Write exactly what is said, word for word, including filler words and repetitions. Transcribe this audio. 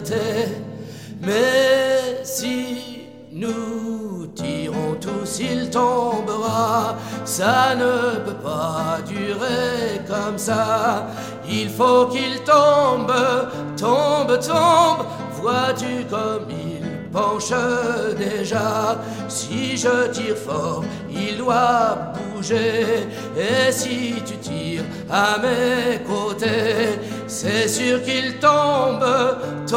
liberté. Mais si nous tirons tous, il tombera. Ça ne peut pas durer comme ça. Il faut qu'il tombe, tombe, tombe. Vois-tu comme il penche déjà? Si je tire fort, il doit bouger. Et si tu tires à mes côtés, c'est sûr qu'il tombe, tombe.